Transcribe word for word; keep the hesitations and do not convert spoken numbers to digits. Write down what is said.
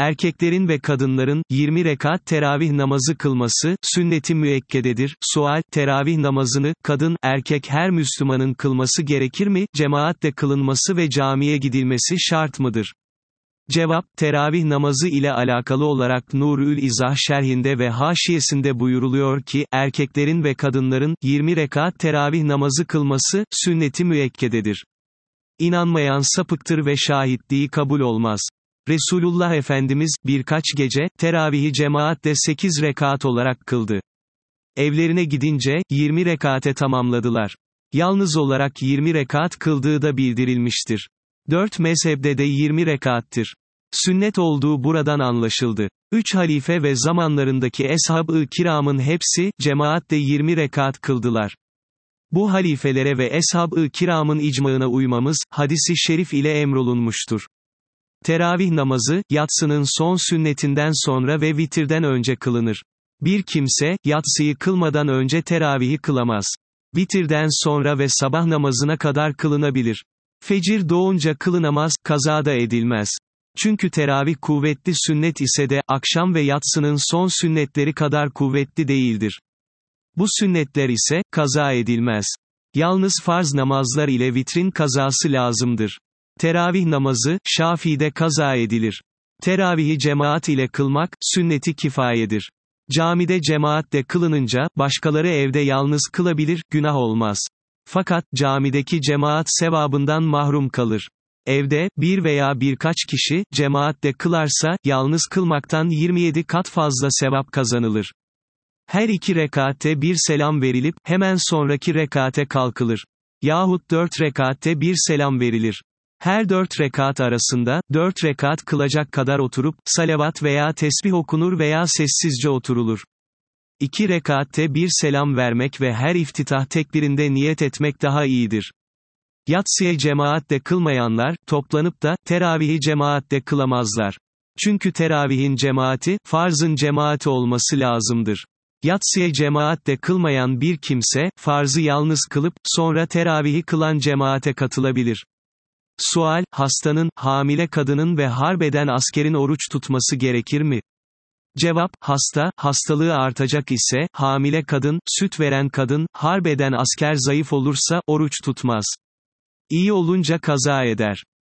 Erkeklerin ve kadınların, yirmi rekat teravih namazı kılması, sünnet-i müekkededir. Sual, teravih namazını, kadın, erkek her Müslümanın kılması gerekir mi, cemaatle kılınması ve camiye gidilmesi şart mıdır? Cevap, teravih namazı ile alakalı olarak Nurül İzah şerhinde ve haşiyesinde buyuruluyor ki, erkeklerin ve kadınların, yirmi rekat teravih namazı kılması, sünnet-i müekkededir. İnanmayan sapıktır ve şahitliği kabul olmaz. Resulullah Efendimiz, birkaç gece, teravihi cemaatle sekiz rekat olarak kıldı. Evlerine gidince, yirmi rekate tamamladılar. Yalnız olarak yirmi rekat kıldığı da bildirilmiştir. Dört mezhebde de yirmi rekattir. Sünnet olduğu buradan anlaşıldı. Üç halife ve zamanlarındaki eshab-ı kiramın hepsi, cemaatle yirmi rekat kıldılar. Bu halifelere ve eshab-ı kiramın icmağına uymamız, hadis-i şerif ile emrolunmuştur. Teravih namazı, yatsının son sünnetinden sonra ve vitirden önce kılınır. Bir kimse, yatsıyı kılmadan önce teravihi kılamaz. Vitirden sonra ve sabah namazına kadar kılınabilir. Fecir doğunca kılınamaz, kaza da edilmez. Çünkü teravih kuvvetli sünnet ise de, akşam ve yatsının son sünnetleri kadar kuvvetli değildir. Bu sünnetler ise, kaza edilmez. Yalnız farz namazlar ile vitrin kazası lazımdır. Teravih namazı, Şafii'de kaza edilir. Teravihi cemaat ile kılmak, sünnet-i kifayedir. Camide cemaatle kılınınca, başkaları evde yalnız kılabilir, günah olmaz. Fakat, camideki cemaat sevabından mahrum kalır. Evde, bir veya birkaç kişi, cemaatle kılarsa, yalnız kılmaktan yirmi yedi kat fazla sevap kazanılır. Her iki rekatte bir selam verilip, hemen sonraki rekate kalkılır. Yahut dört rekatte bir selam verilir. Her dört rekat arasında, dört rekat kılacak kadar oturup, salavat veya tesbih okunur veya sessizce oturulur. İki rekatte bir selam vermek ve her iftitah tekbirinde niyet etmek daha iyidir. Yatsıya cemaatle kılmayanlar, toplanıp da, teravihi cemaatle kılamazlar. Çünkü teravihin cemaati, farzın cemaati olması lazımdır. Yatsıya cemaatle kılmayan bir kimse, farzı yalnız kılıp, sonra teravihi kılan cemaate katılabilir. Sual, hastanın, hamile kadının ve harbeden askerin oruç tutması gerekir mi? Cevap, hasta, hastalığı artacak ise, hamile kadın, süt veren kadın, harbeden asker zayıf olursa, oruç tutmaz. İyi olunca kaza eder.